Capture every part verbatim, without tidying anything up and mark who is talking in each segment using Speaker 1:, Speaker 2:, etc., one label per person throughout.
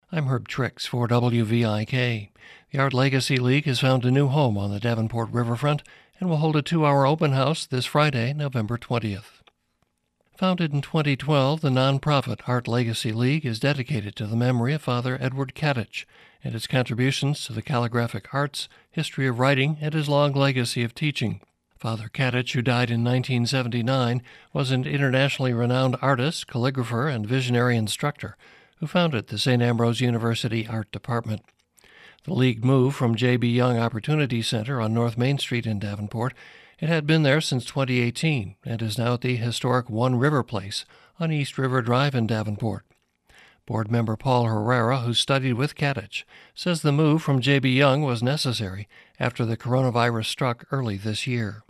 Speaker 1: I'm Herb Trix for W V I K. The Art Legacy League has found a new home on the Davenport riverfront and will hold a two-hour open house this Friday, November twentieth. Founded in twenty twelve, the nonprofit Art Legacy League is dedicated to the memory of Father Edward Katich and his contributions to the calligraphic arts, history of writing, and his long legacy of teaching. Father Katich, who died in nineteen seventy-nine, was an internationally renowned artist, calligrapher, and visionary instructor who founded the Saint Ambrose University Art Department. The League moved from J B. Young Opportunity Center on North Main Street in Davenport. It had been there since twenty eighteen and is now at the historic One River Place on East River Drive in Davenport. Board member Paul Herrera, who studied with Katich, says the move from J B. Young was necessary after the coronavirus struck early this year.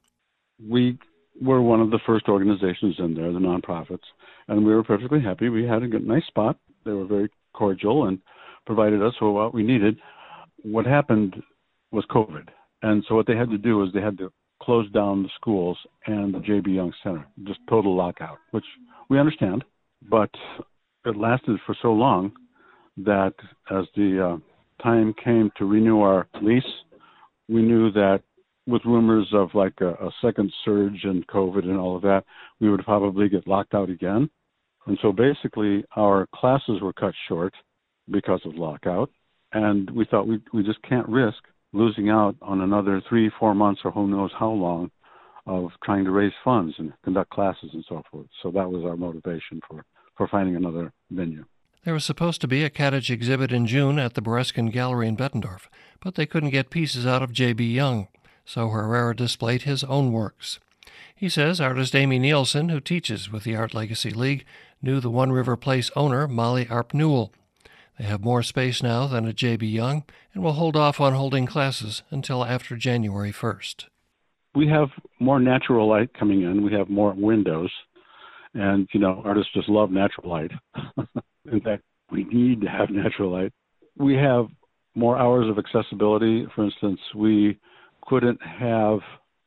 Speaker 2: We were one of the first organizations in there, the nonprofits, and we were perfectly happy. We had a good, nice spot. They were very cordial and provided us with what we needed. What happened was COVID. And so what they had to do is they had to close down the schools and the J B. Young Center, just total lockout, which we understand. But it lasted for so long that as the uh, time came to renew our lease, we knew that with rumors of like a, a second surge in COVID and all of that, we would probably get locked out again. And so basically our classes were cut short because of lockout. And we thought we we just can't risk losing out on another three, four months or who knows how long of trying to raise funds and conduct classes and so forth. So that was our motivation for, for finding another venue.
Speaker 1: There was supposed to be a Katich exhibit in June at the Bereskin Gallery in Bettendorf, but they couldn't get pieces out of J B. Young, so Herrera displayed his own works. He says artist Amy Nielsen, who teaches with the Art Legacy League, knew the One River Place owner, Molly Arp Newell. They have more space now than at J B. Young and will hold off on holding classes until after January first.
Speaker 2: We have more natural light coming in. We have more windows. And, you know, artists just love natural light. In fact, we need to have natural light. We have more hours of accessibility. For instance, we couldn't have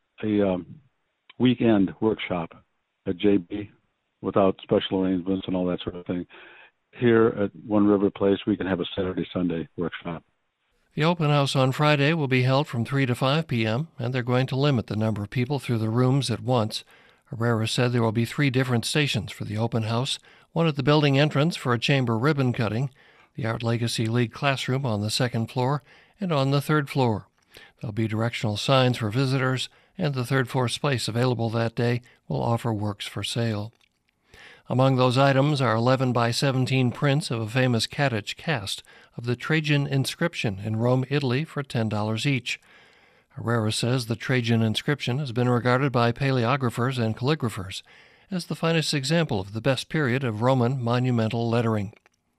Speaker 2: a um, weekend workshop at J B without special arrangements and all that sort of thing. Here at One River Place, we can have a Saturday, Sunday workshop.
Speaker 1: The open house on Friday will be held from three to five p.m., and they're going to limit the number of people through the rooms at once. Herrera said there will be three different stations for the open house, one at the building entrance for a chamber ribbon cutting, the Art Legacy League classroom on the second floor, and on the third floor. There'll be directional signs for visitors, and the third floor space available that day will offer works for sale. Among those items are eleven by seventeen prints of a famous Katich cast of the Trajan inscription in Rome, Italy for ten dollars each. Herrera says the Trajan inscription has been regarded by paleographers and calligraphers as the finest example of the best period of Roman monumental lettering.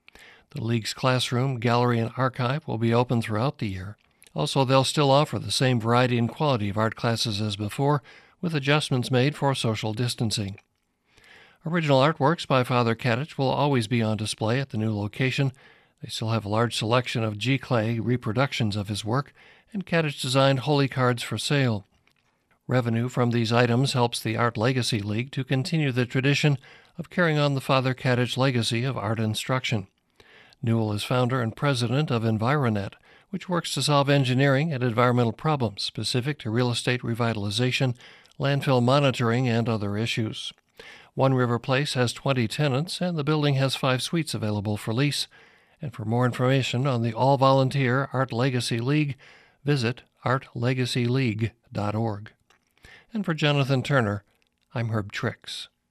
Speaker 1: The League's classroom, gallery, and archive will be open throughout the year. Also, they'll still offer the same variety and quality of art classes as before, with adjustments made for social distancing. Original artworks by Father Katich will always be on display at the new location. They still have a large selection of G-Clay reproductions of his work, and Katich-designed holy cards for sale. Revenue from these items helps the Art Legacy League to continue the tradition of carrying on the Father Katich legacy of art instruction. Newell is founder and president of Environet, which works to solve engineering and environmental problems specific to real estate revitalization, landfill monitoring, and other issues. One River Place has twenty tenants, and the building has five suites available for lease. And for more information on the all-volunteer Art Legacy League, visit art legacy league dot org. And for Jonathan Turner, I'm Herb Trix.